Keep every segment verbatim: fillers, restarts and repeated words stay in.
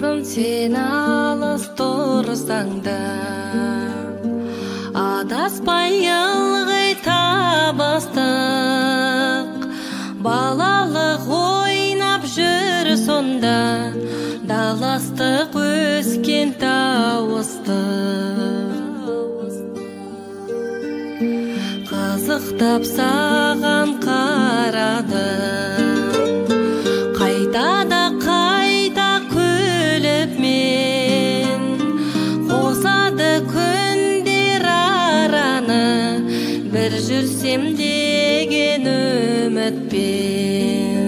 Sen alыс тұрсаң да, адаспай ылғи табыстық. Балалық ойнап жүр сонда, даластық өскен тауыстық. Қызықтап саған қарадым, қайта да қайта күліп мен. Қосады күндер араны, бір жүрсем деген үмітпен.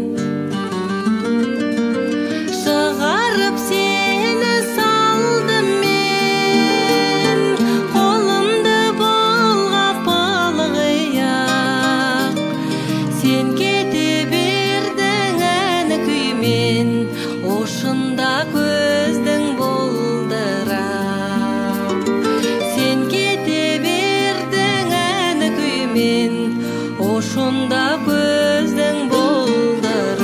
Шығарып сені салдым мен, қолымды бұлғап ылғи-ақ. Сен кете бердің ән күймен, ошында көздің бұлдырап. Сен кете бердің ән күймен, ошында көздің бұлдырап.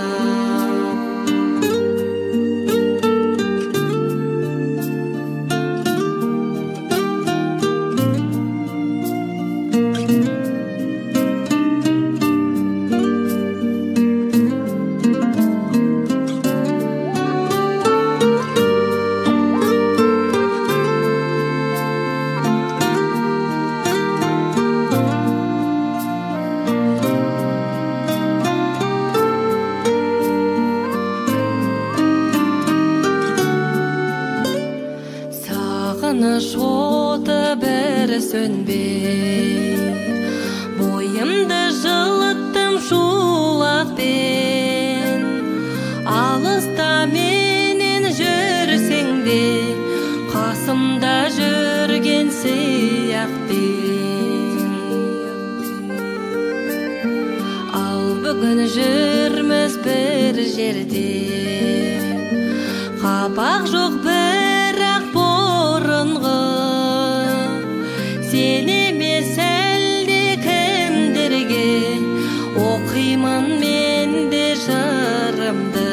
Сағыныш оты бір сөнбей, бойымды жылыттым шуақпен. Алыста менен жүрсең де, қасымда жүрген сияқтен. Ал бүгін жүрміз бір жерде, қапақ жоқ бірақ бұрынғы. Сен емес әлде кімдерге, оқимын мен де жырымды.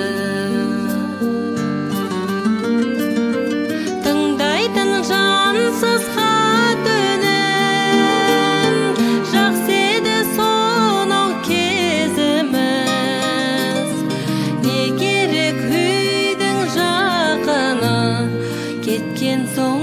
Тыңдайтын жансыз хат үнін, жақсы еді сонау кезіміз. Не керек үйдің жақыны, кеткен соң